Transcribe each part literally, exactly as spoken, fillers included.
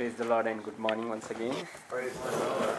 Praise the Lord and good morning once again. Praise the Lord.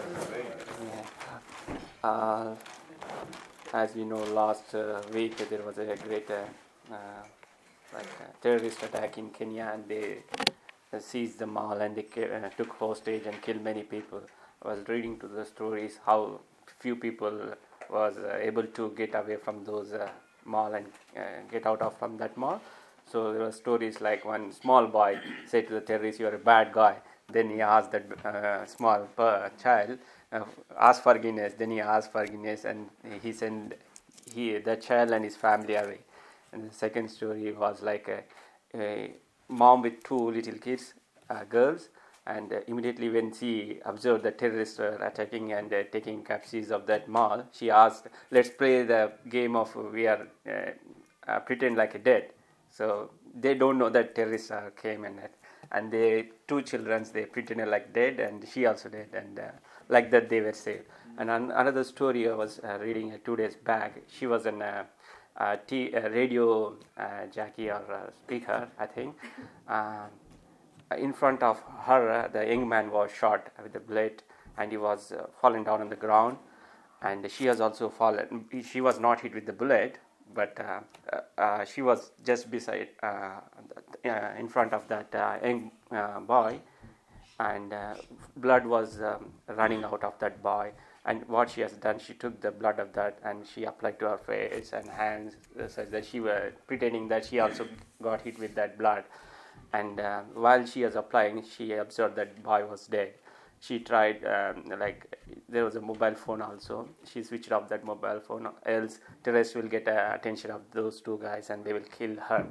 Yeah. Uh, as you know, last uh, week there was a great uh, uh, like uh, terrorist attack in Kenya, and they uh, seized the mall and they ki- uh, took hostage and killed many people. I was reading to the stories how few people was uh, able to get away from those uh, mall and uh, get out of from that mall. So there were stories like one small boy said to the terrorist, "You are a bad guy." Then he asked that uh, small uh, child, uh, ask forgiveness. Then he asked forgiveness, and he sent he the child and his family away. And the second story was like a, a mom with two little kids, uh, girls, and uh, immediately when she observed the terrorists were attacking and uh, taking captives of that mall, she asked, "Let's play the game of we are uh, uh, pretend like a dead." So they don't know that terrorists uh, came and and they two children they pretended like dead, and she also did, and uh, like that they were saved. Mm-hmm. And an, another story I was uh, reading uh, two days back. She was in a, a, t- a radio uh, jockey or uh, speaker, I think. Uh, in front of her, uh, the young man was shot with a bullet, and he was uh, fallen down on the ground, and she has also fallen. She was not hit with the bullet, but uh, uh, uh, she was just beside, uh, uh, in front of that uh, young uh, boy, and uh, blood was um, running out of that boy. And what she has done, she took the blood of that and she applied to her face and hands, uh, such that she was pretending that she also got hit with that blood. And uh, while she was applying, she observed that boy was dead. She tried, um, like, there was a mobile phone also. She switched off that mobile phone, else terrorists will get uh, attention of those two guys and they will kill her.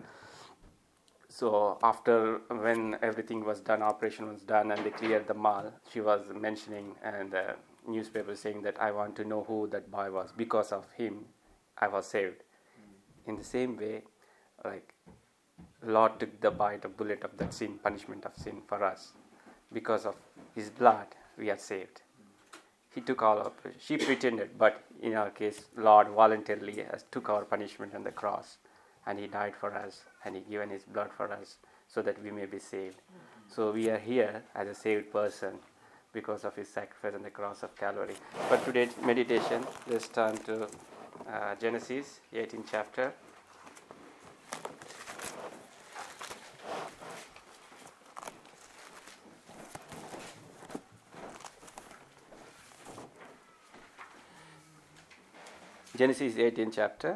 So after, when everything was done, operation was done, and they cleared the mall, she was mentioning and the newspaper saying that I want to know who that boy was. Because of him, I was saved. Mm. In the same way, like, Lord took the bite of bullet of that sin, punishment of sin for us. Because of his blood, we are saved. He took all of it. She pretended, but in our case, Lord voluntarily has took our punishment on the cross, and he died for us, and he given his blood for us, so that we may be saved. So we are here as a saved person because of his sacrifice on the cross of Calvary. For today's meditation, let's turn to uh, Genesis, eighteenth chapter. Genesis eighteenth chapter,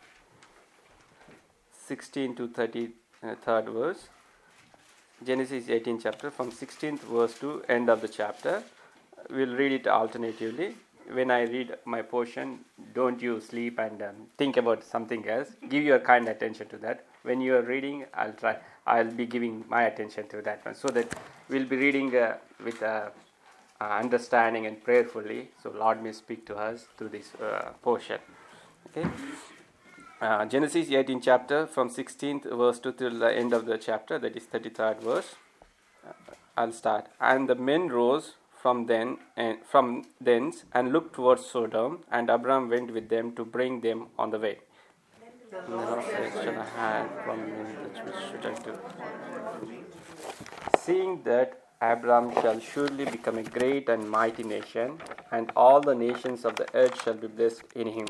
sixteen to thirty-third verse. Genesis eighteenth chapter, from sixteenth verse to end of the chapter. We'll read it alternatively. When I read my portion, don't you sleep and um, think about something else. Give your kind attention to that. When you are reading, I'll try. I'll be giving my attention to that one, so that we'll be reading uh, with uh, uh, understanding and prayerfully. So Lord may speak to us through this uh, portion. Okay. Uh, Genesis eighteenth chapter, from sixteenth verse to till the end of the chapter, that is thirty-third verse. Uh, I'll start. And the men rose from then and from thence and looked towards Sodom, and Abram went with them to bring them on the way. The Lord said, "Shall I hide from me that which should I do? Seeing that Abram shall surely become a great and mighty nation, and all the nations of the earth shall be blessed in him."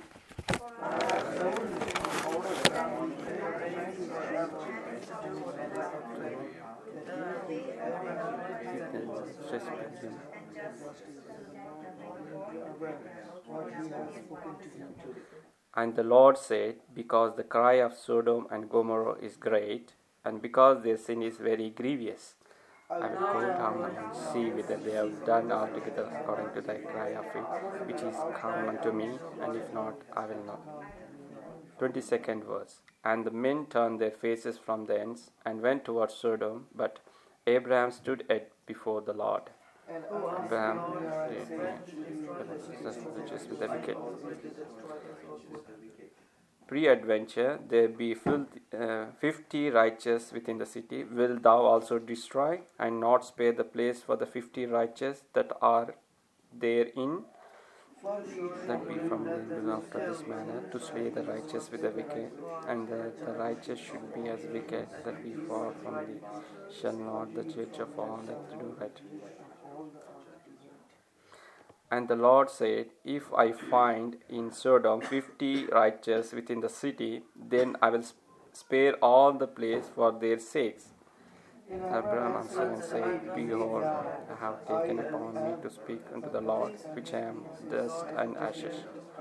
And the Lord said, because the cry of Sodom and Gomorrah is great, and because their sin is very grievous, I will go down and see whether they have done altogether according to thy cry of it, which is come unto me, and if not, I will not. twenty-second verse. And the men turned their faces from thence, and went towards Sodom, but Abraham stood yet before the Lord. Abraham, which is with the wicked. Pre-adventure, there be uh, fifty righteous within the city. Will thou also destroy, and not spare the place for the fifty righteous that are therein? that we from them do after this manner, to slay the righteous with the wicked, and that the righteous should be as wicked, that we fall from thee. Shall not the judge of all that do right? And the Lord said, If I find in Sodom fifty righteous within the city, then I will spare all the place for their sakes. Abraham answered and said, Behold, I have taken upon me to speak unto the Lord, which I am dust and ashes.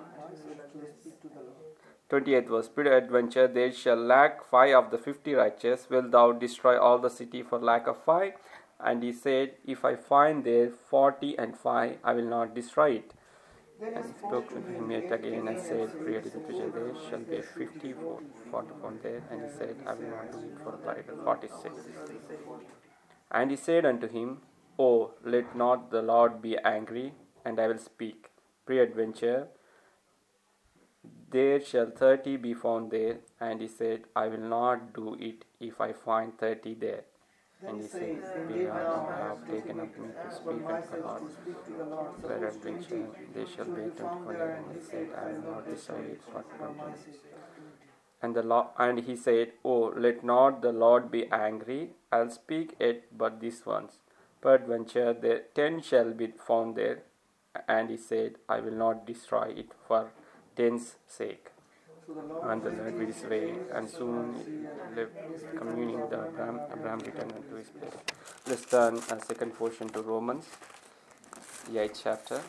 twenty-eighth verse. Peradventure there shall lack five of the fifty righteous. Wilt thou destroy all the city for lack of five? And he said, If I find there forty and five, I will not destroy it. And he spoke to him yet again and said, Peradventure there shall be fifty, forty upon there. And he said, I will not do it for forty-six. And he said unto him, Oh, let not the Lord be angry, and I will speak. Peradventure there shall thirty be found there. And he said, I will not do it if I find thirty there. And he said, Behold, I have taken up me to speak unto the Lord. Peradventure there shall be twenty-one there. And he said, I will not decide it for twenty. And the Lord, and he said, Oh, let not the Lord be angry. I'll speak it but this once. Peradventure there ten shall be found there. And he said, I will not destroy it for ten's sake. And the Lord went his way, and soon lived communing with Abraham. Abraham returned unto his place. Let's turn a second portion to Romans, the eighth chapter.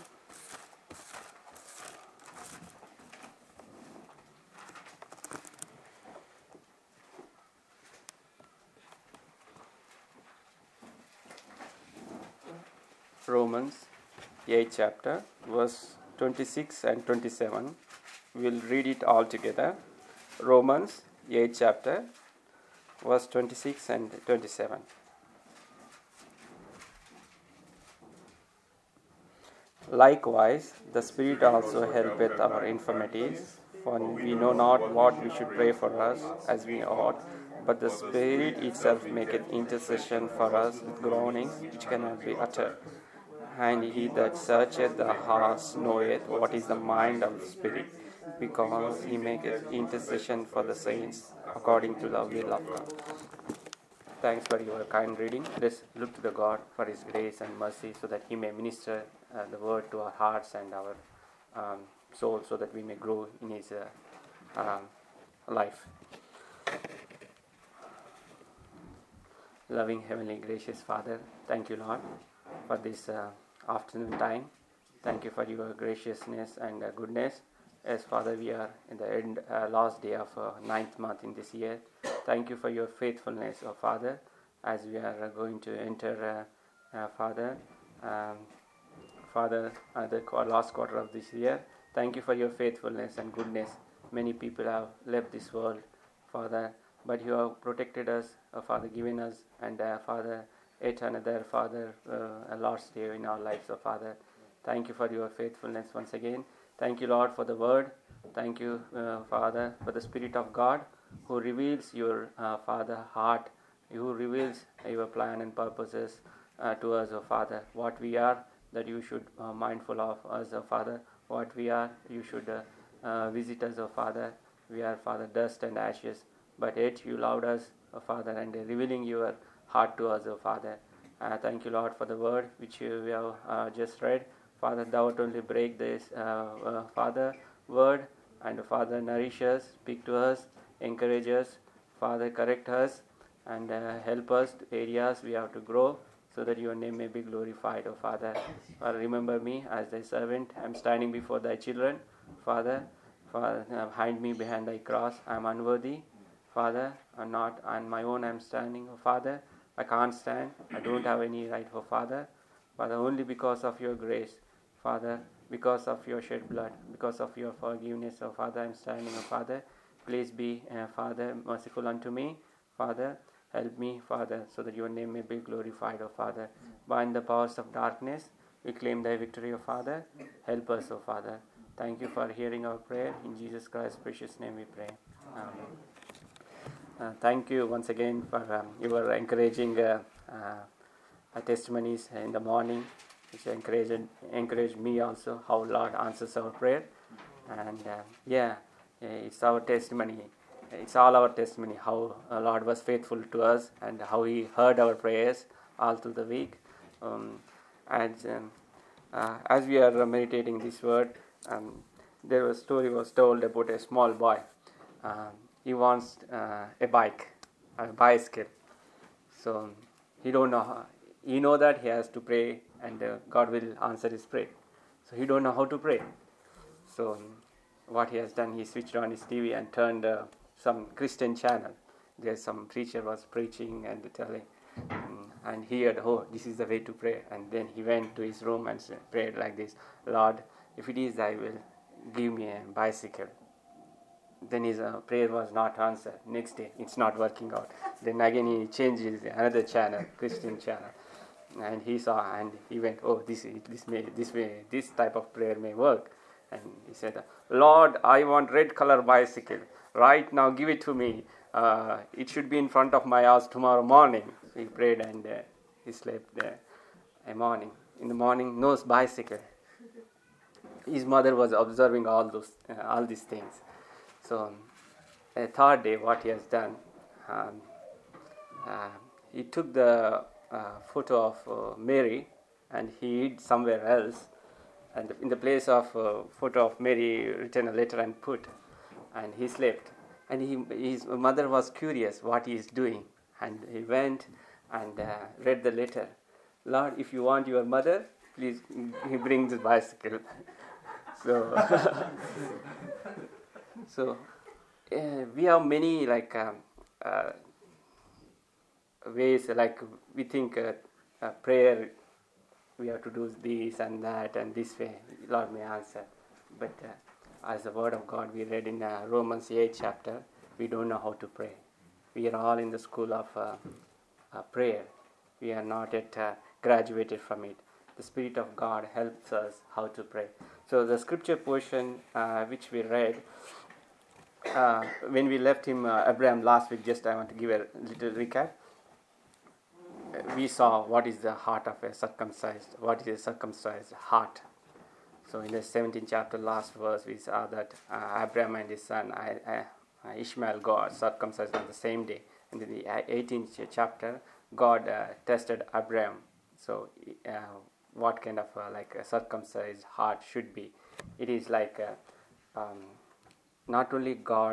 Romans, the eighth chapter, verse twenty-six and twenty-seven. We'll read it all together. Romans, the eighth chapter, verse twenty-six and twenty-seven. Likewise, the Spirit also helpeth our infirmities, for we know not what we should pray for us as we ought, but the Spirit itself maketh intercession for us with groanings which cannot be uttered. And he that searcheth the hearts knoweth what is the mind of the Spirit, because he maketh intercession for the saints according to the will of God. Thanks for your kind reading. Let's look to the God for his grace and mercy, so that he may minister uh, the word to our hearts and our um, soul, so that we may grow in his uh, um, life. Loving, heavenly, gracious Father, thank you, Lord, for this uh, afternoon time. Thank you for your graciousness and uh, goodness. As Father, we are in the end, uh, last day of uh, ninth month in this year. Thank you for your faithfulness, oh Father, as we are uh, going to enter, uh, uh, Father, um, Father, uh, the last quarter of this year. Thank you for your faithfulness and goodness. Many people have left this world, Father, but you have protected us, oh Father, given us, and uh, Father, yet another, Father, uh, a last day in our lives, oh Father. Thank you for your faithfulness once again. Thank you, Lord, for the word. Thank you, uh, Father, for the Spirit of God, who reveals your, uh, Father, heart, who reveals your plan and purposes uh, to us, oh Father. What we are, that you should uh, mindful of us, oh Father. What we are, you should uh, uh, visit us, oh Father. We are, Father, dust and ashes, but yet you loved us, oh Father, and uh, revealing your heart to us, oh Father. Uh, thank you, Lord, for the word which you have uh, just read. Father, thou art only break this, uh, uh, Father, word, and Father, nourish us, speak to us, encourage us, Father, correct us, and uh, help us to areas we have to grow, so that your name may be glorified, O Father. Father, remember me as thy servant. I am standing before thy children, Father. Father, hide me behind thy cross. I am unworthy, Father, and not on my own I am standing, O Father. I can't stand. I don't have any right, O Father. Father, only because of your grace, Father, because of your shed blood, because of your forgiveness, oh Father, I am standing, oh Father. Please be, uh, Father, merciful unto me, Father. Help me, Father, so that your name may be glorified, oh Father. Bind the powers of darkness. We claim thy victory, oh Father. Help us, oh Father. Thank you for hearing our prayer. In Jesus Christ's precious name we pray. Amen. Uh, thank you once again for um, your encouraging uh, uh, testimonies in the morning. which encouraged encouraged me also how Lord answers our prayer. And uh, yeah, it's our testimony. It's all our testimony how uh, Lord was faithful to us and how He heard our prayers all through the week. Um, and um, uh, as we are meditating this word, um, there was a story was told about a small boy. Uh, he wants uh, a bike, a bicycle. So he don't know. How, he know that he has to pray, and uh, God will answer his prayer. So he don't know how to pray. So what he has done, he switched on his T V and turned uh, some Christian channel. There's some preacher was preaching and telling, um, and he heard, oh, this is the way to pray. And then he went to his room and prayed like this: Lord, if it is thy will, give me a bicycle. Then his uh, prayer was not answered. Next day, it's not working out. Then again he changes another channel, Christian channel, and he saw and he went, oh, this this may this way this type of prayer may work. And he said, Lord, I want red color bicycle right now. Give it to me. Uh, it should be in front of my house tomorrow morning. So he prayed and uh, he slept there. A morning in the morning, no bicycle. His mother was observing all those uh, all these things. So, a third day, what he has done, um, uh, he took the uh, photo of uh, Mary and he hid somewhere else, and in the place of uh, photo of Mary, written a letter and put, and he slept. And he, his mother was curious what he is doing, and he went and uh, read the letter. Lord, if you want your mother, please bring the bicycle. So. So, uh, we have many like um, uh, ways, like we think uh, uh, prayer, we have to do this and that and this way, Lord may answer. But uh, as the word of God we read in uh, Romans eighth chapter, we don't know how to pray. We are all in the school of uh, uh, prayer. We are not yet uh, graduated from it. The Spirit of God helps us how to pray. So the scripture portion uh, which we read, Uh, when we left him, uh, Abraham, last week, just I want to give a little recap. Uh, we saw what is the heart of a circumcised, what is a circumcised heart. So in the seventeenth chapter, last verse, we saw that uh, Abraham and his son I, uh, Ishmael got circumcised on the same day. And in the eighteenth chapter, God uh, tested Abraham. So uh, what kind of uh, like a circumcised heart should be? It is like a, um, not only God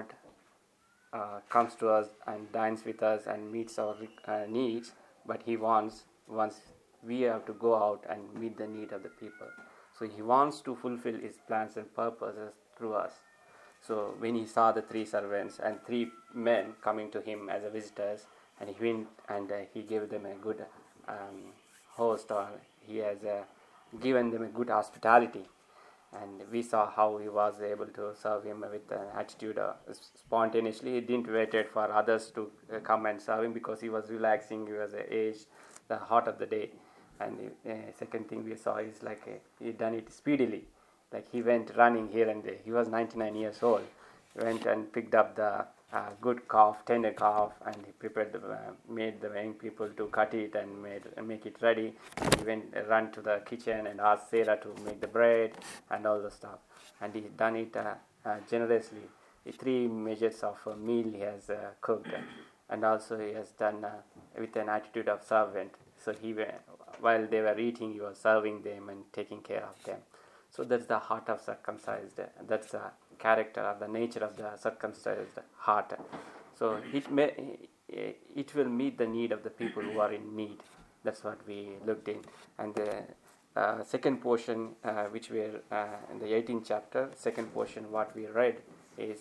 uh, comes to us and dines with us and meets our uh, needs, but He wants, once we have to go out and meet the need of the people. So He wants to fulfill His plans and purposes through us. So when He saw the three servants and three men coming to Him as visitors, and He went and uh, He gave them a good um, host, or He has uh, given them a good hospitality. And we saw how he was able to serve him with an attitude uh, spontaneously. He didn't wait for others to uh, come and serve him because he was relaxing. He was aged, the heart of the day. And the uh, second thing we saw is like uh, he done it speedily. Like he went running here and there. He was ninety-nine years old. He went and picked up the uh, good calf, tender calf, and he prepared the, uh, made the young people to cut it and made uh, make it ready. And he went uh, ran to the kitchen and asked Sarah to make the bread and all the stuff. And he done it uh, uh, generously. The three measures of a meal he has uh, cooked, and also he has done uh, with an attitude of servant. So he, while they were eating, he was serving them and taking care of them. So that's the heart of circumcised. That's the character or the nature of the circumcised heart. So it may, it will meet the need of the people who are in need. That's what we looked in. And the uh, second portion, uh, which we are uh, in the eighteenth chapter, second portion, what we read is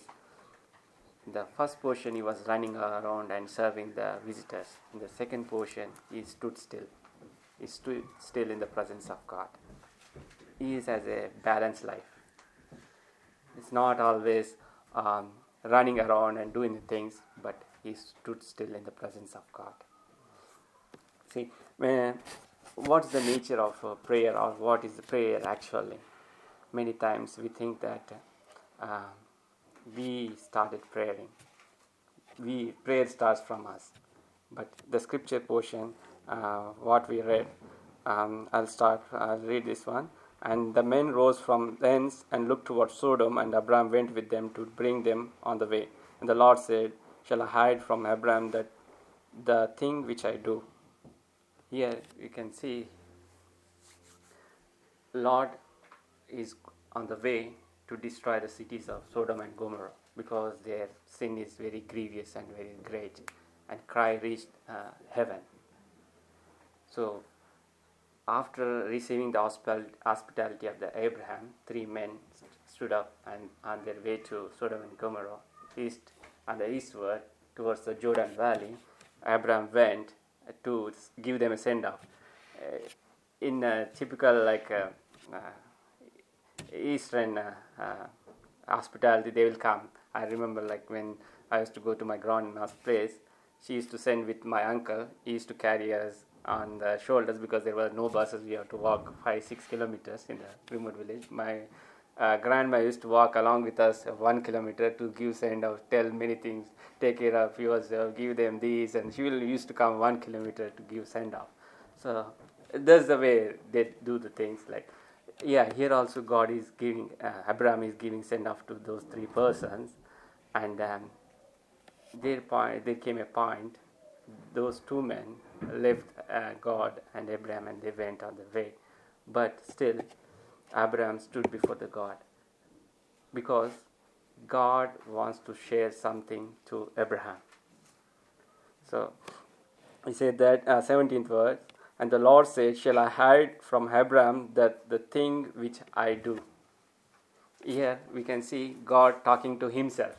the first portion he was running around and serving the visitors. In the second portion, he stood still. He stood still in the presence of God. He is as a balanced life. It's not always um, running around and doing things, but he stood still in the presence of God. See, when, what's the nature of uh, prayer, or what is the prayer actually? Many times we think that uh, we started praying. We prayer starts from us, but the scripture portion, uh, what we read, Um, I'll start, I'll read this one. And the men rose from thence and looked toward Sodom, and Abraham went with them to bring them on the way. And the Lord said, Shall I hide from Abraham that the thing which I do? Here you can see Lord is on the way to destroy the cities of Sodom and Gomorrah because their sin is very grievous and very great, and cry reached uh, heaven. So after receiving the hospitality of the Abraham, three men st- stood up and on their way to Sodom and Gomorrah, east and the eastward towards the Jordan Valley. Abraham went to give them a send-off. Uh, in a typical like uh, uh, Eastern uh, uh, hospitality, they will come. I remember like when I used to go to my grandma's place, she used to send with my uncle. He used to carry us on the shoulders because there were no buses. We have to walk five, six kilometers in the remote village. My uh, grandma used to walk along with us one kilometer to give send off, tell many things, take care of yourself, give them these, and she will used to come one kilometer to give send off. So that's the way they do the things. Like, yeah, here also God is giving, uh, Abraham is giving send off to those three persons, and um, there point there came a point. Those two men left uh, God and Abraham, and they went on the way. But still, Abraham stood before the God because God wants to share something to Abraham. So he said that uh, seventeenth verse, and the Lord said, Shall I hide from Abraham that the thing which I do? Here we can see God talking to himself.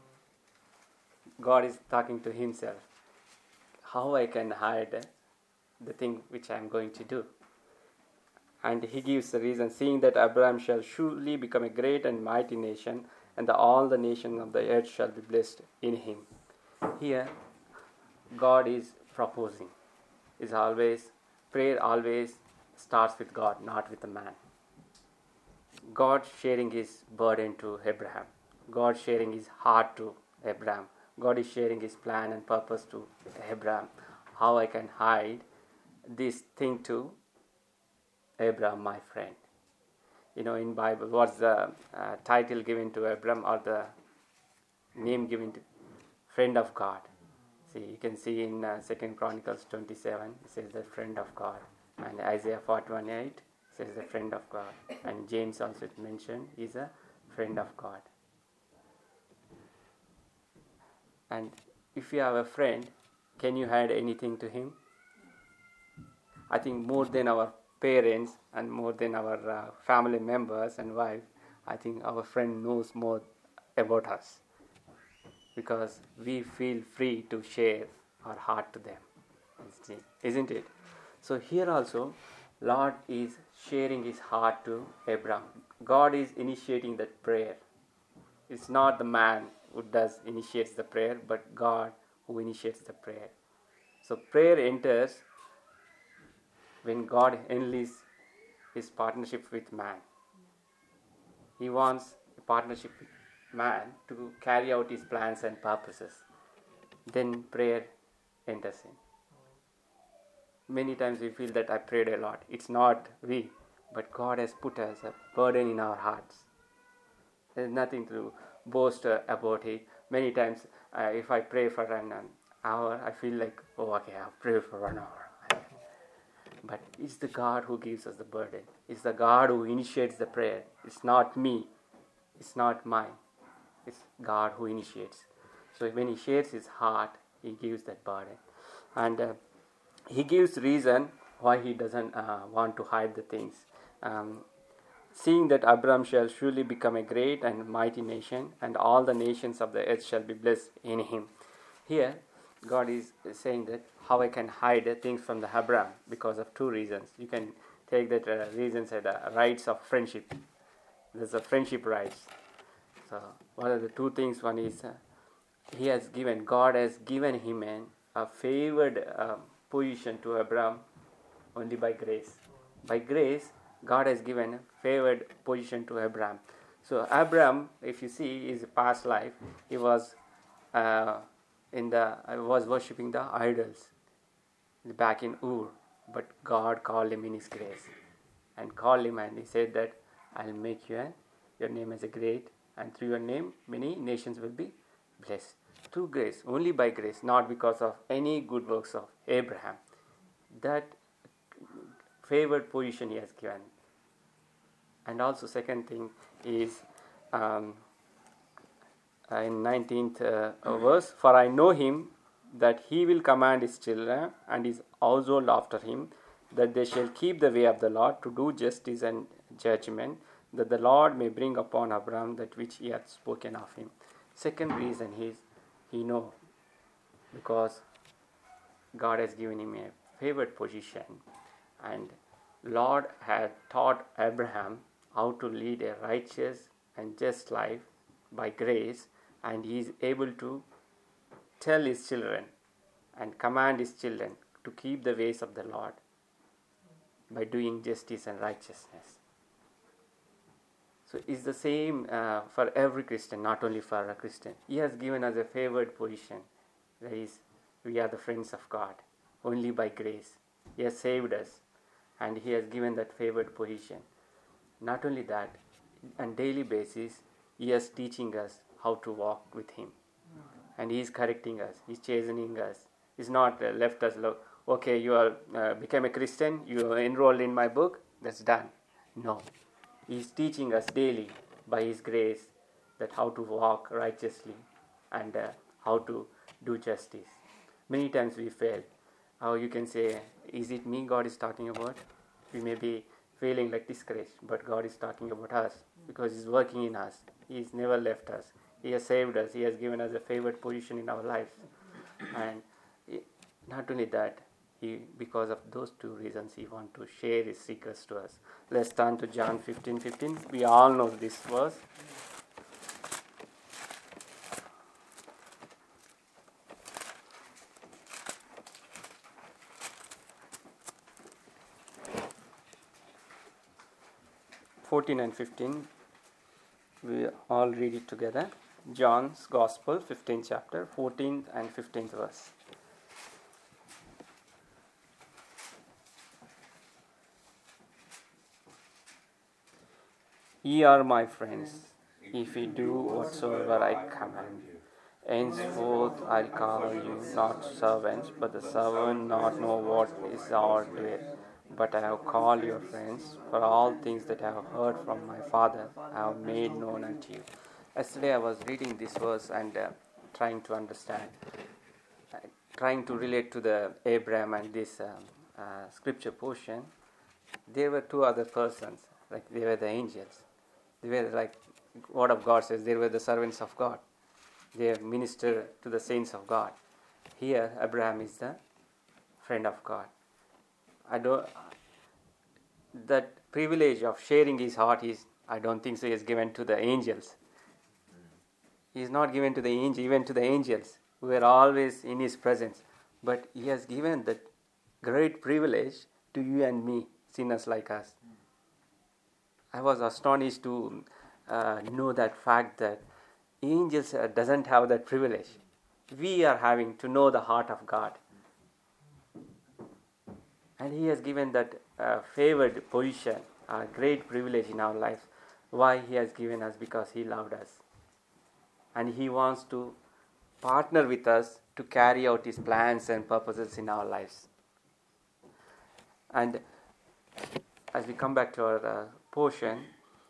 God is talking to himself. How I can hide the thing which I am going to do? And he gives the reason, seeing that Abraham shall surely become a great and mighty nation, and the, all the nations of the earth shall be blessed in him. Here, God is proposing. Is always prayer always starts with God, not with the man. God sharing his burden to Abraham. God sharing his heart to Abraham. God is sharing his plan and purpose to Abraham. How I can hide this thing to Abraham, my friend. You know, in Bible, what's the uh, title given to Abraham, or the name given to friend of God? See, you can see in uh, Second Chronicles twenty-seven, it says the friend of God. And Isaiah forty-one eight says the friend of God. And James also mentioned is a friend of God. And if you have a friend, can you hide anything to him? I think more than our parents and more than our uh, family members and wife, I think our friend knows more about us, because we feel free to share our heart to them, isn't it? So here also, Lord is sharing his heart to Abraham. God is initiating that prayer. It's not the man who does initiates the prayer, but God who initiates the prayer. So prayer enters when God enlists his partnership with man. He wants a partnership with man to carry out his plans and purposes. Then prayer enters in. Many times we feel that I prayed a lot. It's not we, but God has put us a burden in our hearts. There's nothing to boast uh, about it. Many times uh, if I pray for an, an hour, I feel like, oh, okay, I've prayed for one hour. But it's the God who gives us the burden. It's the God who initiates the prayer. It's not me. It's not mine. It's God who initiates. So when he shares his heart, he gives that burden. And uh, he gives reason why he doesn't uh, want to hide the things. Um, Seeing that Abraham shall surely become a great and mighty nation, and all the nations of the earth shall be blessed in him. Here, God is saying that how I can hide things from the Abraham because of two reasons. You can take that uh, reasons as uh, rights of friendship. There's a friendship rights. So, what are the two things? One is uh, he has given, God has given him an, a favored uh, position to Abraham only by grace. By grace, God has given a favored position to Abraham. So Abraham, if you see his past life, he was uh, in the uh, was worshipping the idols back in Ur. but God called him in His grace, and called him, and He said that I'll make you a, your name as a great, and through your name many nations will be blessed. Through grace, only by grace, not because of any good works of Abraham. That favored position He has given. And also, second thing is um, in nineteenth uh, verse, for I know him that he will command his children and his household after him, that they shall keep the way of the Lord to do justice and judgment, that the Lord may bring upon Abraham that which he hath spoken of him. Second reason is he know, because God has given him a favored position, and Lord had taught Abraham how to lead a righteous and just life by grace, and he is able to tell his children and command his children to keep the ways of the Lord by doing justice and righteousness. So it's the same uh, for every Christian, not only for a Christian. He has given us a favored position. That is, we are the friends of God only by grace. He has saved us, and He has given that favored position. Not only that, on daily basis, He is teaching us how to walk with Him, and He is correcting us. He is chastening us. He is not uh, left us. Look, okay, you are uh, became a Christian. You are enrolled in my book. That's done. No. He is teaching us daily by His grace that how to walk righteously and uh, how to do justice. Many times we fail. How you can say, is it me God is talking about? We may be feeling like discouraged, but God is talking about us because He's working in us. He's never left us. He has saved us. He has given us a favored position in our lives. And not only that, He, because of those two reasons, He wants to share His secrets to us. Let's turn to John fifteen fifteen. We all know this verse. fourteen and fifteen. We all read it together. John's Gospel, fifteenth chapter, fourteenth and fifteenth verse. Ye are my friends, if ye do whatsoever I command you. Henceforth I'll call you not servants, but the servant not know what is our doing. But I have called you friends, for all things that I have heard from my Father I have made known unto you. Yesterday I was reading this verse and uh, trying to understand, uh, trying to relate to the Abraham and this uh, uh, scripture portion. There were two other persons, like they were the angels. They were like, word of God says, they were the servants of God. They minister to the saints of God. Here, Abraham is the friend of God. I don't. That privilege of sharing his heart is, I don't think so, is given to the angels. He is not given to the angel, even to the angels who are always in His presence. But He has given that great privilege to you and me, sinners like us. I was astonished to uh, know that fact that angels uh, doesn't have that privilege. We are having to know the heart of God. And He has given that uh, favored position, a great privilege in our lives. Why He has given us? Because He loved us. And He wants to partner with us to carry out His plans and purposes in our lives. And as we come back to our uh, portion,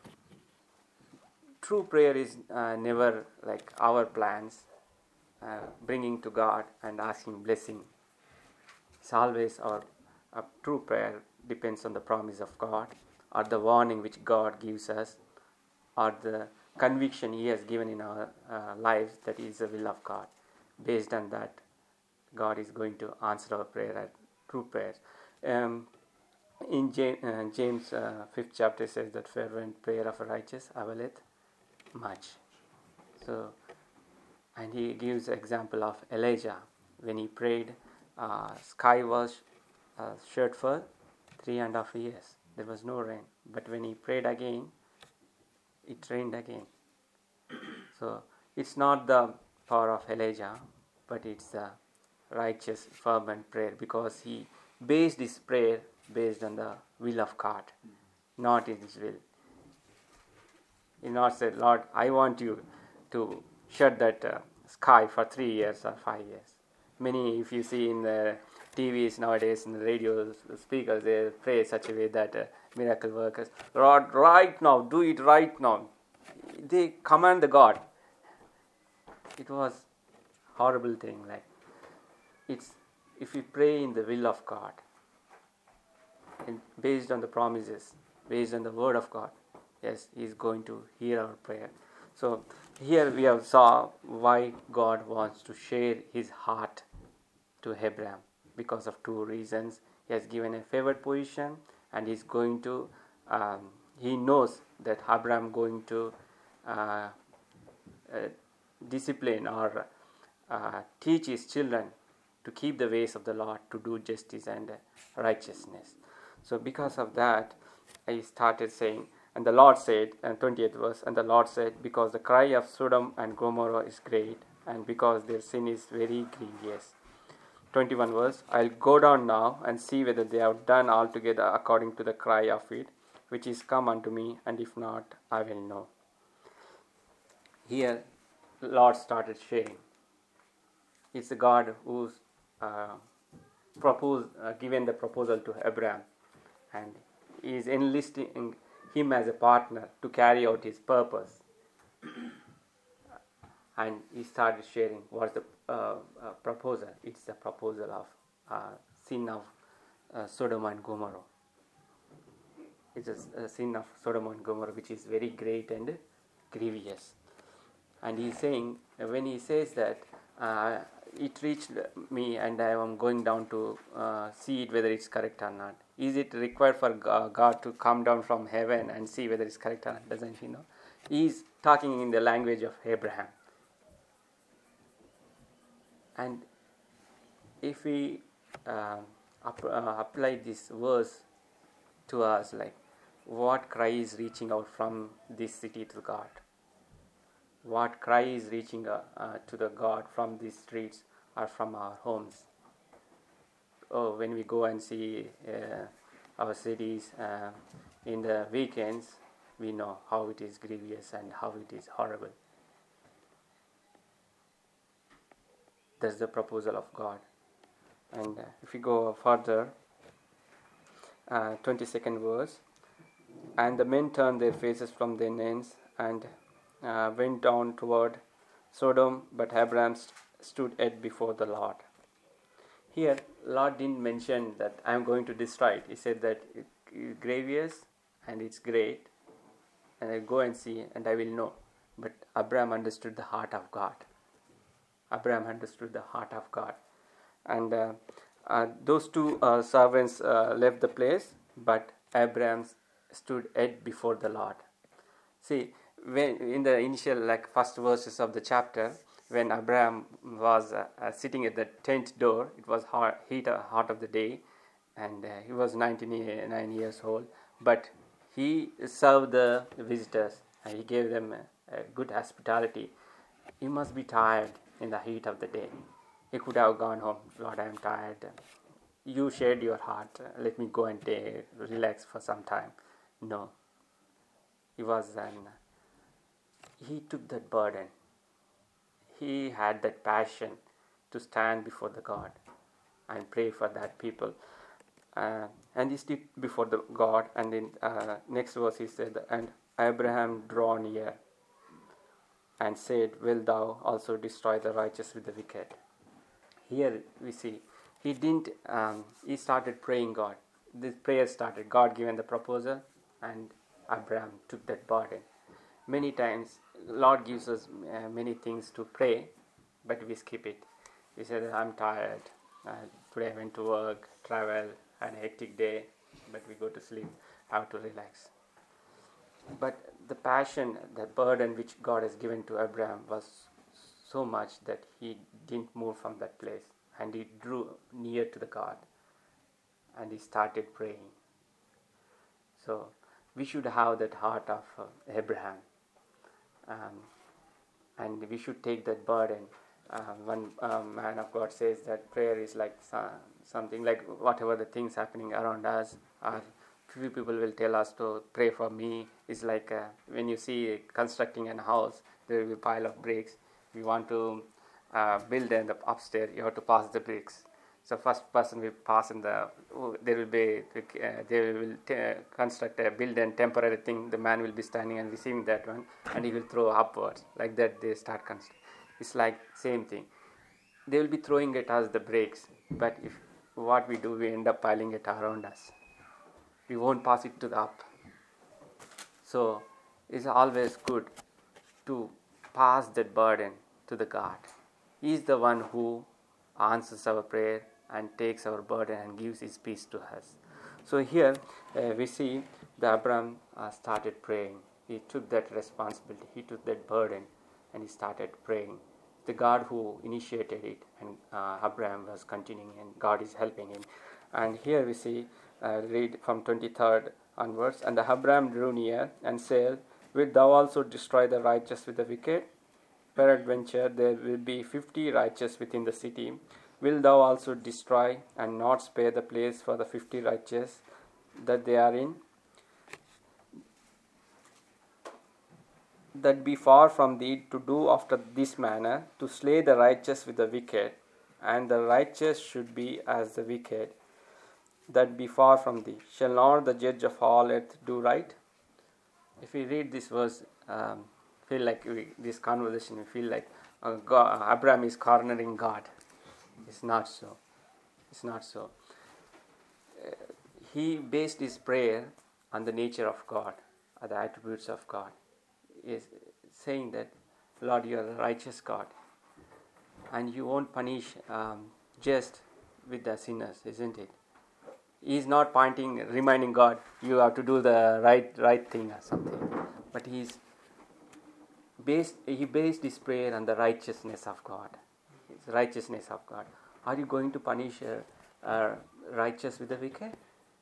true prayer is uh, never like our plans, uh, bringing to God and asking blessing. It's always our uh, true prayer depends on the promise of God, or the warning which God gives us, or the conviction He has given in our uh, lives that is the will of God. Based on that, God is going to answer our prayer at true prayers. Um, in James, uh, James uh, fifth chapter says that fervent prayer of a righteous availeth much. So, and he gives example of Elijah when he prayed. Uh, sky was uh, shut for three and a half years. There was no rain, but when he prayed again, it rained again. So it's not the power of Elijah, but it's the righteous fervent prayer, because he based his prayer based on the will of God, not in his will. He not said, Lord, I want you to shut that uh, sky for three years or five years. Many, if you see in the T Vs nowadays, in the radio speakers, they pray such a way that uh, miracle workers, Lord, right now, do it right now. They command the God. It was horrible thing. Like it's if we pray in the will of God, and based on the promises, based on the word of God, yes, He is going to hear our prayer. So here we have saw why God wants to share His heart to Abraham, because of two reasons. He has given a favored position, and He's going to. Um, he knows that Abraham going to uh, uh, discipline or uh, teach his children to keep the ways of the Lord, to do justice and uh, righteousness. So because of that, I started saying, and the Lord said, and twentieth verse, and the Lord said, because the cry of Sodom and Gomorrah is great, and because their sin is very grievous. twenty-one verse, I'll go down now and see whether they have done altogether according to the cry of it, which is come unto me, and if not, I will know. Here, Lord started sharing. It's the God who's uh, proposed, uh, given the proposal to Abraham, and He is enlisting him as a partner to carry out his purpose. And he started sharing what's the uh, uh, proposal. It's the proposal of uh, sin of uh, Sodom and Gomorrah. It's a, a sin of Sodom and Gomorrah which is very great and grievous. And he's saying, when he says that, uh, it reached me and I am going down to uh, see it whether it's correct or not. Is it required for God to come down from heaven and see whether it's correct or not? Doesn't he know? He's talking in the language of Abraham. And if we uh, up, uh, apply this verse to us, like what cry is reaching out from this city to God? What cry is reaching uh, uh, to the God from these streets or from our homes? Oh, when we go and see uh, our cities uh, in the weekends, we know how it is grievous and how it is horrible. That's the proposal of God. And uh, if we go further, uh, twenty-second verse, and the men turned their faces from their ends and uh, went down toward Sodom, but Abraham st- stood yet before the Lord. Here, Lord didn't mention that I am going to destroy it. He said that it is grievous and it's great, and I go and see and I will know. But Abraham understood the heart of God. Abraham understood the heart of God. And uh, uh, those two uh, servants uh, left the place, but Abraham stood yet before the Lord. See, when in the initial, like first verses of the chapter, when Abraham was uh, uh, sitting at the tent door, it was hot, heat, uh, hot of the day, and uh, he was ninety-nine years old, but he served the visitors, and he gave them a, a good hospitality. He must be tired in the heat of the day. He could have gone home, Lord, I am tired. You shared your heart. Let me go and take, relax for some time. No. He was an, he took that burden. He had that passion to stand before the God and pray for that people. Uh, and he stood before the God, and in uh, next verse he said, and Abraham drew near and said, will thou also destroy the righteous with the wicked? Here we see, he didn't, um, he started praying God. This prayer started, God given the proposal, and Abraham took that burden. Many times, Lord gives us uh, many things to pray, but we skip it. We say that I'm tired, uh, today I went to work, travel, had a hectic day, but we go to sleep, have to relax. But the passion, the burden which God has given to Abraham was so much that he didn't move from that place, and he drew near to the God and he started praying. So we should have that heart of uh, Abraham, um, and we should take that burden. Uh, one uh, man of God says that prayer is like sun, something like whatever the things happening around us, or few people will tell us to pray for me. It's like uh, when you see constructing a house, there will be a pile of bricks. We want to uh, build in the upstairs, you have to pass the bricks. So first person will pass in the, there will be, uh, they will t- construct a build and temporary thing. The man will be standing and receiving that one, and he will throw upwards. Like that they start constructing. It's like same thing. They will be throwing it as the bricks, but if what we do, we end up piling it around us. We won't pass it to the up. So it's always good to pass that burden to the God. He is the one who answers our prayer and takes our burden and gives his peace to us. So here uh, we see that Abraham uh, started praying. He took that responsibility, he took that burden, and he started praying. The God who initiated it, and uh, Abraham was continuing, and God is helping him. And here we see, uh, read from twenty-third onwards, and the Abraham drew near and said, wilt thou also destroy the righteous with the wicked? Peradventure there will be fifty righteous within the city. Wilt thou also destroy and not spare the place for the fifty righteous that they are in? That be far from thee to do after this manner, to slay the righteous with the wicked, and the righteous should be as the wicked. That be far from thee. Shall not the judge of all earth do right? If we read this verse, um, feel like we, this conversation, we feel like uh, God, Abraham is cornering God. It's not so. It's not so. Uh, he based his prayer on the nature of God, or the attributes of God. He is saying that, Lord, you are a righteous God, and you won't punish um, just with the sinners, isn't it? He is not pointing, reminding God, you have to do the right right thing or something. But he is based. He based his prayer on the righteousness of God. His righteousness of God. Are you going to punish uh, uh, righteous with the wicked?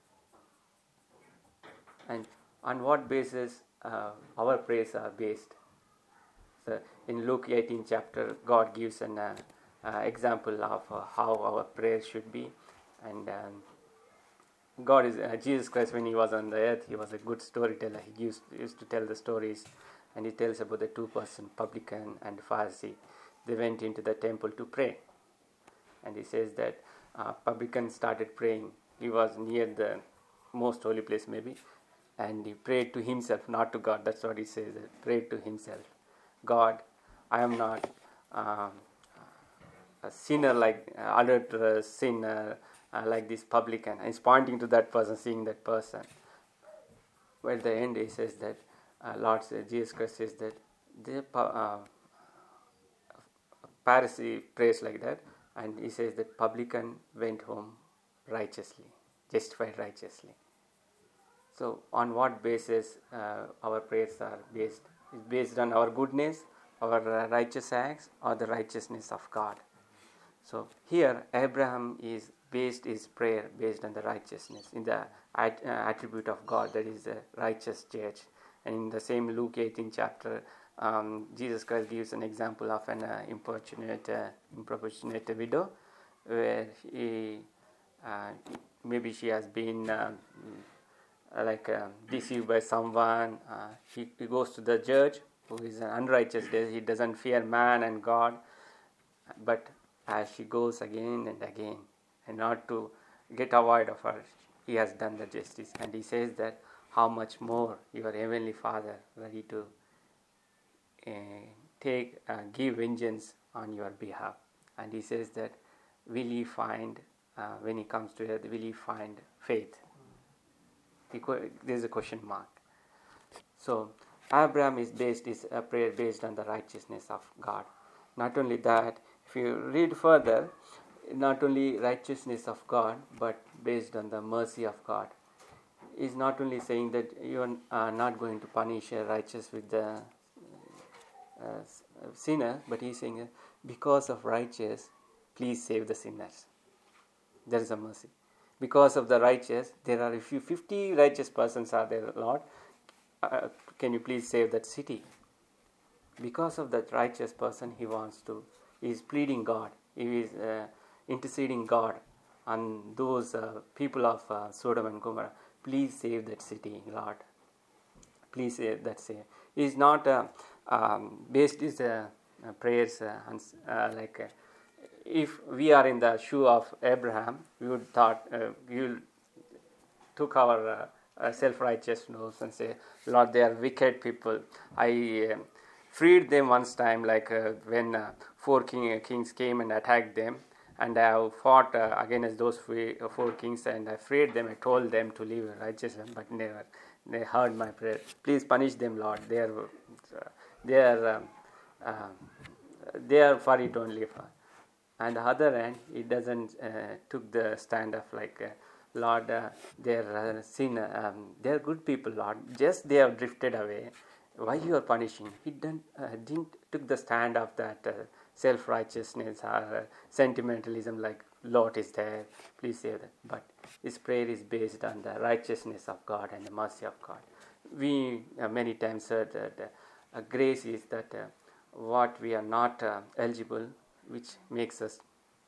And on what basis uh, our prayers are based? So in Luke eighteen chapter, God gives an uh, uh, example of uh, how our prayers should be, and. Um, God is uh, Jesus Christ. When he was on the earth, he was a good storyteller. He used, used to tell the stories, and he tells about the two person, publican and Pharisee. They went into the temple to pray, and he says that uh, publican started praying. He was near the most holy place, maybe, and he prayed to himself, not to God. That's what he says. He prayed to himself. God, I am not um, a sinner like uh, adulterous sinner. Uh, like this publican, and he's pointing to that person, seeing that person. But at the end, he says that uh, Lord Jesus Christ says that the uh, Pharisee prays like that, and he says that publican went home righteously, justified righteously. So, on what basis uh, our prayers are based? Is based on our goodness, our uh, righteous acts, or the righteousness of God. So here, Abraham is based his prayer based on the righteousness, in the at, uh, attribute of God, that is the righteous judge. And in the same Luke eighteen chapter, um, Jesus Christ gives an example of an uh, importunate, uh, importunate widow, where he, uh, maybe she has been uh, like uh, deceived by someone. Uh, he, he goes to the judge, who is an unrighteous judge. He doesn't fear man and God, but as she goes again and again, and not to get avoid of her, he has done the justice. And he says that how much more your heavenly Father ready to uh, take uh, give vengeance on your behalf. And he says that will he find uh, when he comes to earth, will he find faith? There is a question mark. So Abraham is based his uh, prayer based on the righteousness of God. Not only that, if you read further, not only righteousness of God, but based on the mercy of God. Is not only saying that you are not going to punish a righteous with the uh, sinner, but he's saying because of righteous, please save the sinners. There is a mercy. Because of the righteous, there are if you fifty righteous persons are there, Lord, uh, can you please save that city? Because of that righteous person, he wants to, he is pleading God, he is uh, interceding God on those uh, people of uh, Sodom and Gomorrah. Please save that city, Lord. Please save that city. He is not uh, um, based his uh, uh, prayers uh, on, uh, like uh, if we are in the shoe of Abraham, we would thought uh, we will took our uh, uh, self-righteousness and say, Lord, they are wicked people. I uh, freed them once time, like uh, when uh, four king, uh, kings came and attacked them, and I have fought uh, against those four, uh, four kings, and I freed them. I told them to live righteousness, but never. They heard my prayer. Please punish them, Lord. They are, uh, they are, um, uh, they are for it only. For. And the other hand, it doesn't uh, took the stand of like. Uh, Lord, uh, they're uh, sin. Um, they're good people, Lord. Just they have drifted away. Why you are punishing? He didn't, uh, didn't took the stand of that uh, self-righteousness or uh, sentimentalism, like Lot is there. Please save that. But his prayer is based on the righteousness of God and the mercy of God. We uh, many times heard that uh, grace is that uh, what we are not uh, eligible, which makes us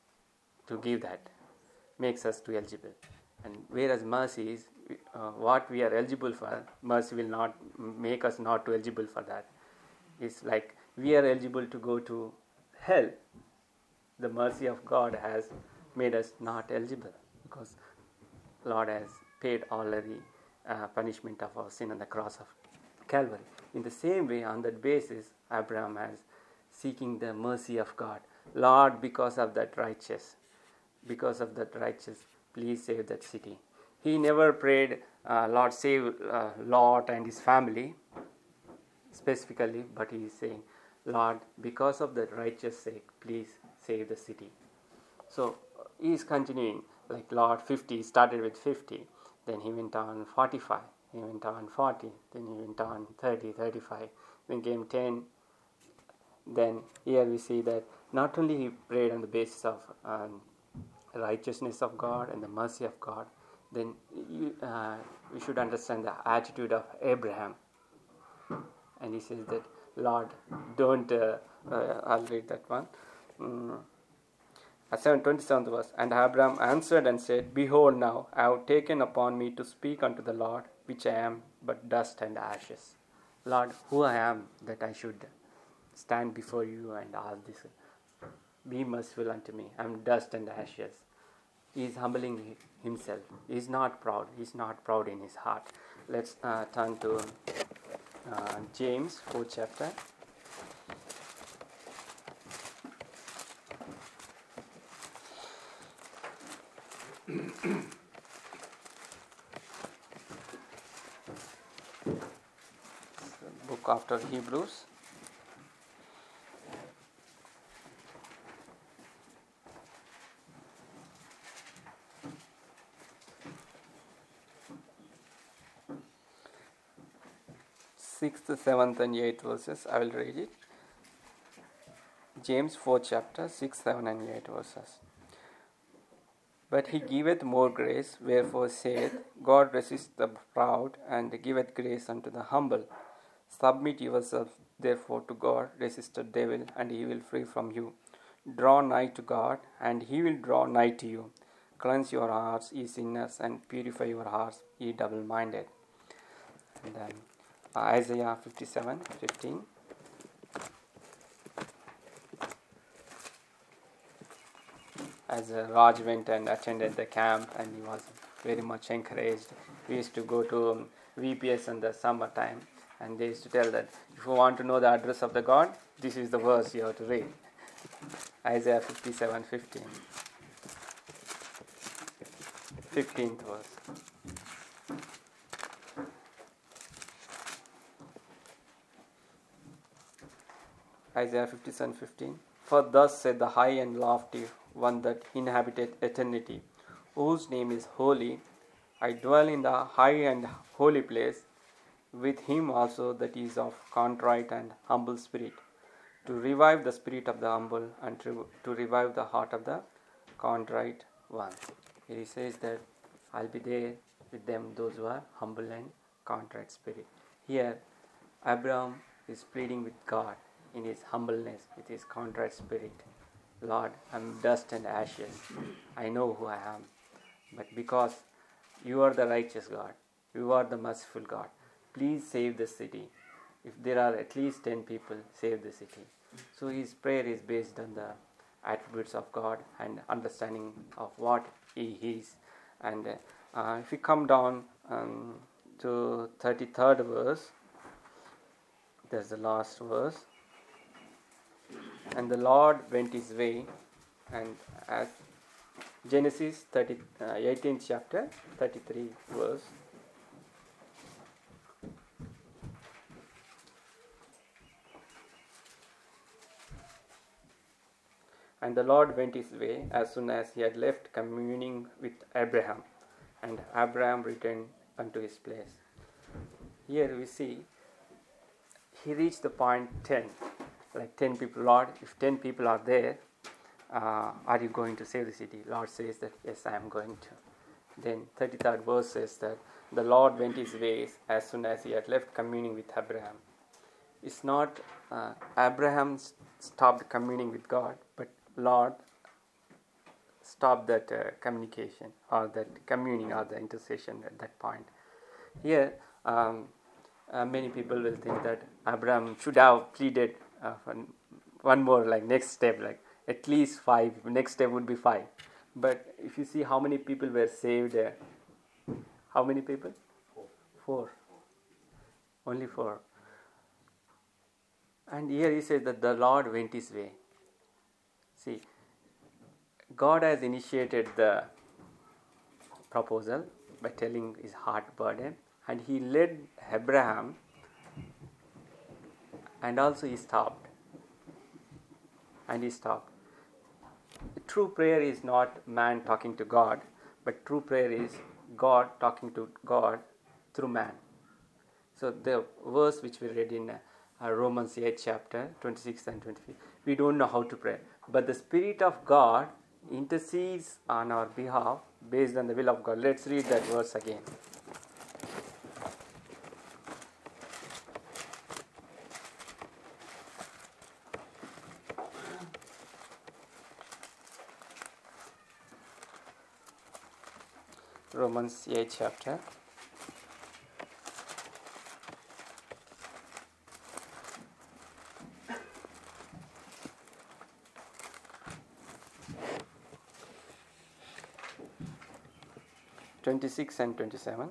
to give that, makes us to eligible. And whereas mercy is uh, what we are eligible for, mercy will not make us not to eligible for that. It's like we are eligible to go to hell. The mercy of God has made us not eligible because Lord has paid already uh, punishment of our sin on the cross of Calvary. In the same way, on that basis, Abraham has seeking the mercy of God. Lord, because of that righteous, because of that righteous, please save that city. He never prayed, uh, Lord, save uh, Lot and his family specifically, but he is saying, Lord, because of that righteous sake, please save the city. So he is continuing, like Lord, fifty, started with fifty, then he went on forty-five, he went on forty, then he went on thirty, thirty-five, then came ten. Then here we see that not only he prayed on the basis of um, righteousness of God and the mercy of God, then you, uh, we should understand the attitude of Abraham. And he says that, Lord, don't, uh, uh, I'll read that one. Mm. seven twenty-seventh verse. And Abraham answered and said, Behold, now I have taken upon me to speak unto the Lord, which I am but dust and ashes. Lord, who I am that I should stand before you and ask this? Be merciful unto me. I am dust and ashes. He is humbling himself. He is not proud. He is not proud in his heart. Let's uh, turn to uh, James, fourth chapter. Book after Hebrews. Sixth, seventh, and eighth verses. I will read it. James fourth chapter, six, seven, and eight verses. But he giveth more grace, wherefore saith, God resists the proud, and giveth grace unto the humble. Submit yourselves therefore to God, resist the devil, and he will flee from you. Draw nigh to God, and he will draw nigh to you. Cleanse your hearts, ye sinners, and purify your hearts, ye double-minded. And then uh, Isaiah fifty-seven, fifteen. As uh, Raj went and attended the camp, and he was very much encouraged. We used to go to um, V P S in the summertime, and they used to tell that if you want to know the address of the God, this is the verse you have to read. Isaiah fifty-seven, fifteen. fifteenth verse. Isaiah fifty-seven, fifteen. For thus said the high and lofty one that inhabited eternity, whose name is holy. I dwell in the high and holy place, with him also that is of contrite and humble spirit, to revive the spirit of the humble, and to, to revive the heart of the contrite one. Here he says that I'll be there with them, those who are humble and contrite spirit. Here Abraham is pleading with God in his humbleness, with his contrite spirit. Lord, I'm dust and ashes. I know who I am. But because you are the righteous God, you are the merciful God, please save the city. If there are at least ten people, save the city. So his prayer is based on the attributes of God and understanding of what he is. And uh, if we come down um, to thirty-third verse, that's the last verse. And the Lord went his way, and as Genesis thirty, uh, eighteenth chapter, thirty-three verse. And the Lord went his way as soon as he had left communing with Abraham, and Abraham returned unto his place. Here we see he reached the point ten, like ten people. Lord, if ten people are there, uh, are you going to save the city? Lord says that yes, I am going to. Then thirty-third verse says that the Lord went his ways as soon as he had left communing with Abraham. It's not uh, Abraham stopped communing with God, but Lord stopped that uh, communication or that communing or the intercession at that point. Here, um, uh, many people will think that Abraham should have pleaded uh, one more, like next step, like at least five. Next step would be five. But if you see how many people were saved, uh, how many people? Four. Four. Only four. And here he says that the Lord went his way. See, God has initiated the proposal by telling his heart burden, and he led Abraham, and also he stopped. And he stopped. True prayer is not man talking to God, but true prayer is God talking to God through man. So the verse which we read in uh, Romans eighth chapter, twenty-six and twenty-five, we don't know how to pray. But the Spirit of God intercedes on our behalf based on the will of God. Let's read that verse again. Romans eighth chapter. twenty-six and twenty-seven.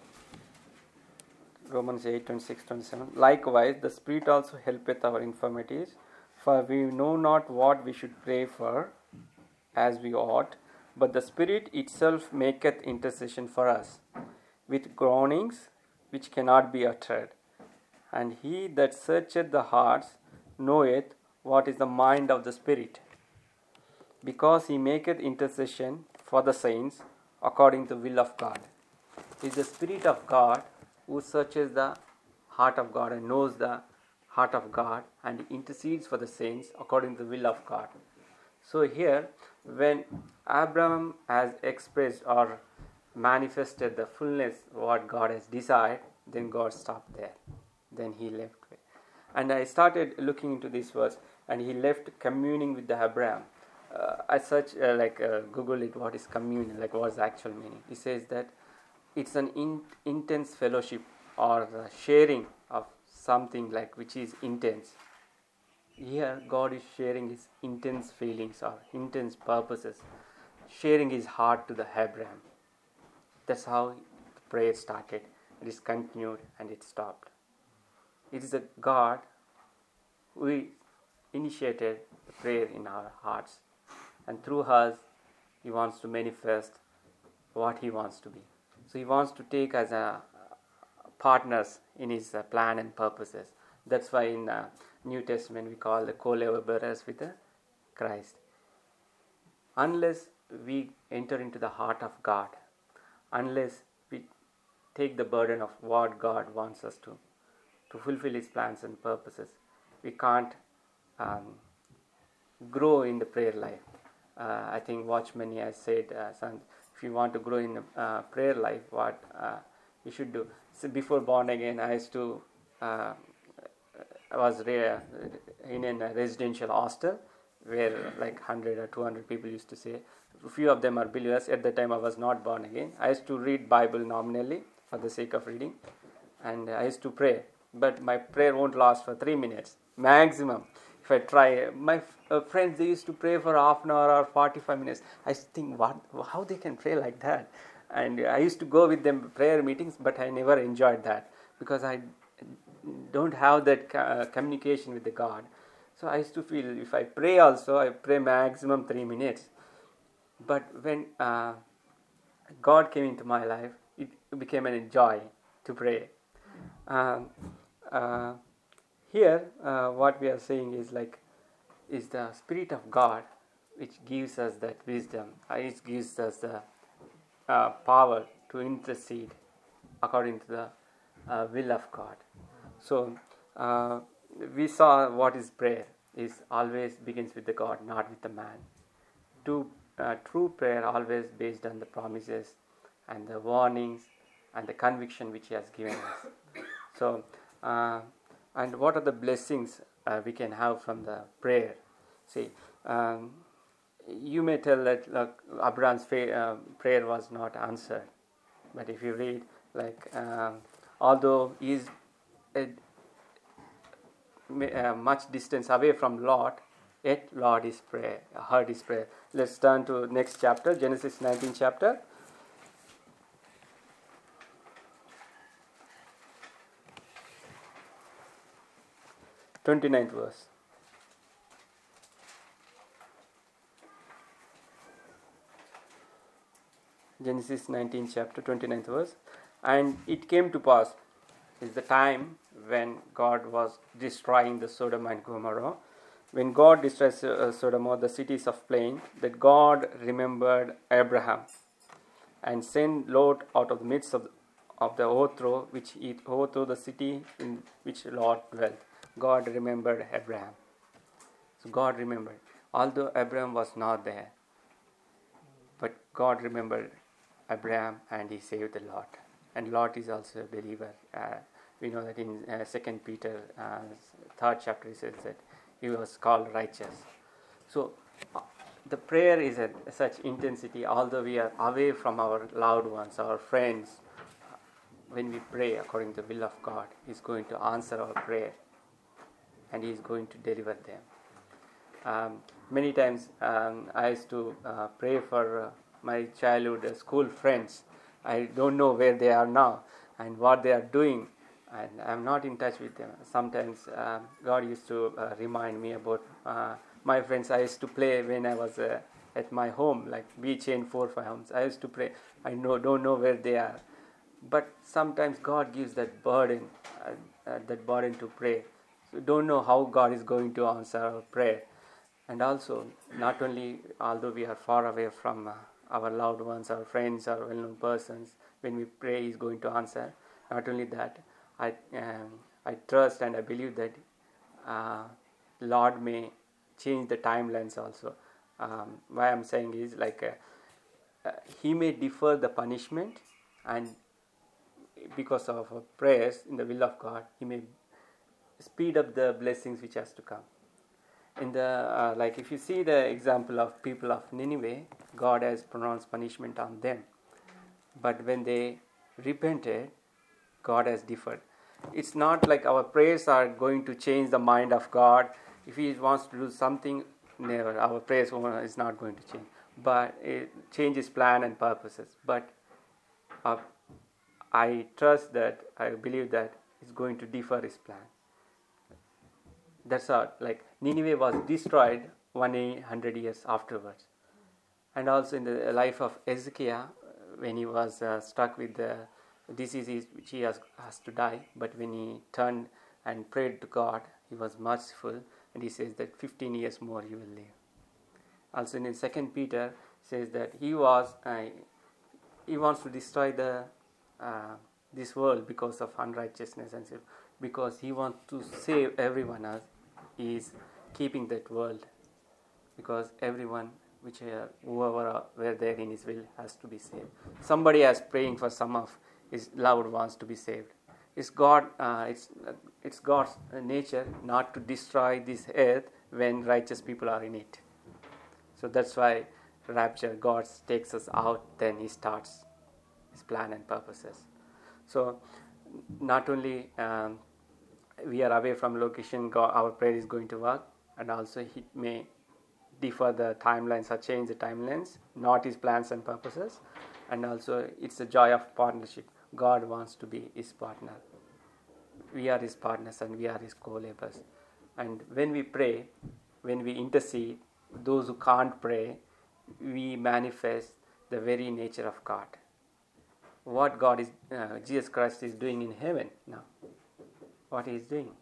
Romans eight, twenty-six, twenty-seven. Likewise, the Spirit also helpeth our infirmities, for we know not what we should pray for as we ought, but the Spirit itself maketh intercession for us, with groanings which cannot be uttered. And he that searcheth the hearts knoweth what is the mind of the Spirit, because he maketh intercession for the saints according to the will of God. It is the Spirit of God who searches the heart of God and knows the heart of God and intercedes for the saints according to the will of God. So here, when Abraham has expressed or manifested the fullness of what God has desired, then God stopped there. Then he left. And I started looking into this verse, and he left communing with the Abraham. Uh, I search, uh, like uh, Google it, what is communion, like what is the actual meaning. He says that it's an in, intense fellowship or uh, sharing of something like which is intense. Here God is sharing his intense feelings or intense purposes, sharing his heart to the Abraham. That's how the prayer started. It is continued and it stopped. It is a God who initiated the prayer in our hearts, and through us he wants to manifest what he wants to be. So he wants to take as a partners in his uh, plan and purposes. That's why in uh, New Testament we call the co-laborers with the Christ. Unless we enter into the heart of God, unless we take the burden of what God wants us to, to fulfill his plans and purposes, we can't um, grow in the prayer life. Uh, I think Watchman has said, uh, son, if you want to grow in uh, prayer life, what uh, you should do. So before born again, I used to, uh, I was re- in a residential hostel where like one hundred or two hundred people used to say. A few of them are believers. At the time I was not born again. I used to read Bible nominally for the sake of reading, and I used to pray. But my prayer won't last for three minutes maximum. If I try, my uh, friends, they used to pray for half an hour or forty-five minutes. I think, what, how they can pray like that? And I used to go with them prayer meetings, but I never enjoyed that because I don't have that uh, communication with the God. So I used to feel if I pray also, I pray maximum three minutes. But when uh, God came into my life, it became a joy to pray. Um, uh, here, uh, what we are saying is like, is the Spirit of God which gives us that wisdom. It gives us the uh, power to intercede according to the uh, will of God. So uh, we saw what is prayer. Is always begins with the God, not with the man. To uh, true prayer always based on the promises and the warnings and the conviction which He has given us. So, uh, and what are the blessings uh, we can have from the prayer? See, um, you may tell that like, Abraham's fa- uh, prayer was not answered, but if you read, like, um, although he is a, a much distance away from Lot, yet Lord is prayer, heard his prayer. Let's turn to next chapter, Genesis nineteenth chapter. twenty-ninth verse. Genesis nineteenth chapter, twenty-ninth verse. And it came to pass, is the time when God was destroying the Sodom and Gomorrah. When God destroyed uh, Sodom, the cities of plain, that God remembered Abraham and sent Lot out of the midst of, of the overthrow, which he overthrew the city in which Lot dwelt. God remembered Abraham. So God remembered. Although Abraham was not there, but God remembered Abraham and He saved the Lot. And Lot is also a believer. Uh, we know that in uh, Second Peter, uh, third chapter, it says that he was called righteous. So uh, the prayer is at such intensity, although we are away from our loved ones, our friends. When we pray according to the will of God, He is going to answer our prayer and He is going to deliver them. Um, many times um, I used to uh, pray for uh, my childhood uh, school friends. I don't know where they are now and what they are doing, and I'm not in touch with them. Sometimes uh, God used to uh, remind me about uh, my friends I used to play when I was uh, at my home, like beach in four five homes. I used to play. I know don't know where they are, but sometimes God gives that burden, uh, uh, that burden to pray. So don't know how God is going to answer our prayer. And also, not only although we are far away from uh, our loved ones, our friends, our well-known persons, when we pray, He is going to answer. Not only that, I um, I trust and I believe that uh, Lord may change the timelines also. Um, why I'm saying is like uh, uh, He may defer the punishment, and because of our prayers in the will of God, He may speed up the blessings which has to come. In the uh, like if you see the example of people of Nineveh, God has pronounced punishment on them, but when they repented, God has deferred. It's not like our prayers are going to change the mind of God. If He wants to do something, never, our prayers is not going to change, but it changes plan and purposes. But uh, I trust that, I believe that He's going to defer His plan. That's all. Like Nineveh was destroyed one hundred years afterwards. And also in the life of Ezekiel, when he was uh, struck with the diseases which he has, has to die, but when he turned and prayed to God, He was merciful, and He says that fifteen years more you will live. Also in Second Peter says that he was uh, he wants to destroy the uh, this world because of unrighteousness, and so, because He wants to save everyone else. He is keeping that world because everyone which uh, whoever uh, were there in His will has to be saved. Somebody is praying for some of His loved ones to be saved. It's God. Uh, it's uh, it's God's nature not to destroy this earth when righteous people are in it. So that's why rapture, God takes us out, then He starts His plan and purposes. So not only um, we are away from location, God, our prayer is going to work, and also He may defer the timelines or change the timelines, not His plans and purposes. And also it's the joy of partnership. God wants to be His partner. We are His partners and we are His co-laborers. And when we pray, when we intercede, those who can't pray, we manifest the very nature of God. What God is, uh, Jesus Christ is doing in heaven now. What He is doing?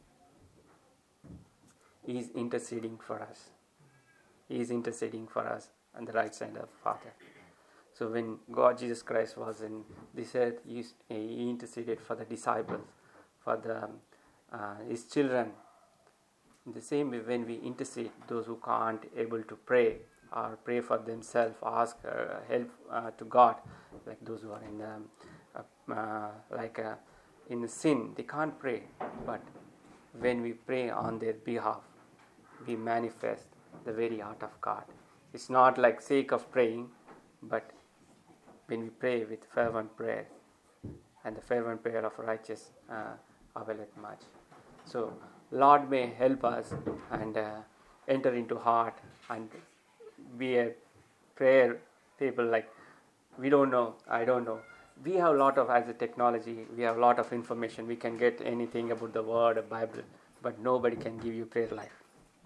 He is interceding for us. He is interceding for us on the right side of Father. So when God, Jesus Christ was in this earth, He, he interceded for the disciples, for the uh, His children. In the same way, when we intercede, those who can't able to pray or pray for themselves, ask uh, help uh, to God, like those who are in um, uh, uh, like uh, in sin, they can't pray. But when we pray on their behalf, we manifest the very heart of God. It's not like sake of praying, but when we pray with fervent prayer, and the fervent prayer of righteous uh, availeth much. So Lord may help us and uh, enter into heart and be a prayer people. Like we don't know, I don't know. We have a lot of, as a technology, we have a lot of information. We can get anything about the word, the Bible, but nobody can give you prayer life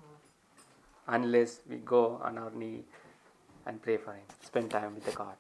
unless we go on our knee and pray for Him, spend time with the God.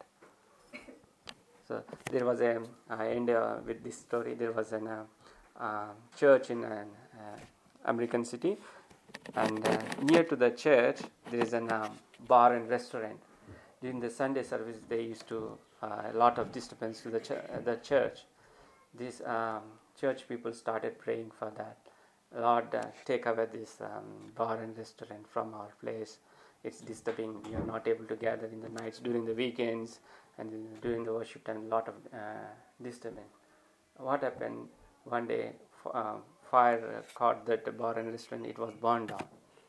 So there was a, I end uh, with this story, there was an uh, uh, church in an uh, American city, and uh, near to the church there is a uh, bar and restaurant. During the Sunday service they used to, uh, a lot of disturbance to the, ch- uh, the church. These um, church people started praying for that. Lord, uh, take away this um, bar and restaurant from our place. It's disturbing. We are not able to gather in the nights, during the weekends, and during the worship time, a lot of uh, disturbance. What happened? One day, uh, fire caught that bar and restaurant. It was burned down.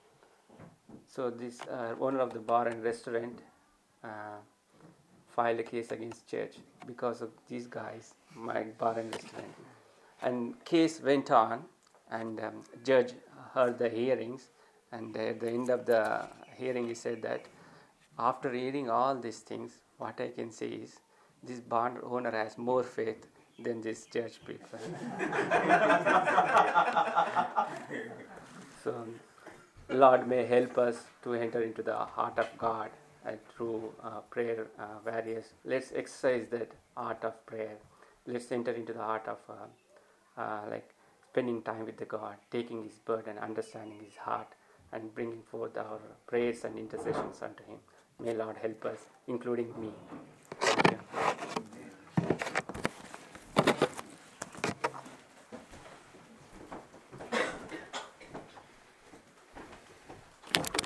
So this uh, owner of the bar and restaurant uh, filed a case against church because of these guys, my bar and restaurant. And case went on, and um, judge heard the hearings, and at the end of the hearing he said that after hearing all these things, what I can say is this bar owner has more faith than this church people. So Lord may help us to enter into the heart of God and through uh, prayer uh, various. Let's exercise that art of prayer. Let's enter into the heart of uh, uh, like spending time with the God, taking His burden, understanding His heart, and bringing forth our prayers and intercessions unto Him. May Lord help us, including me.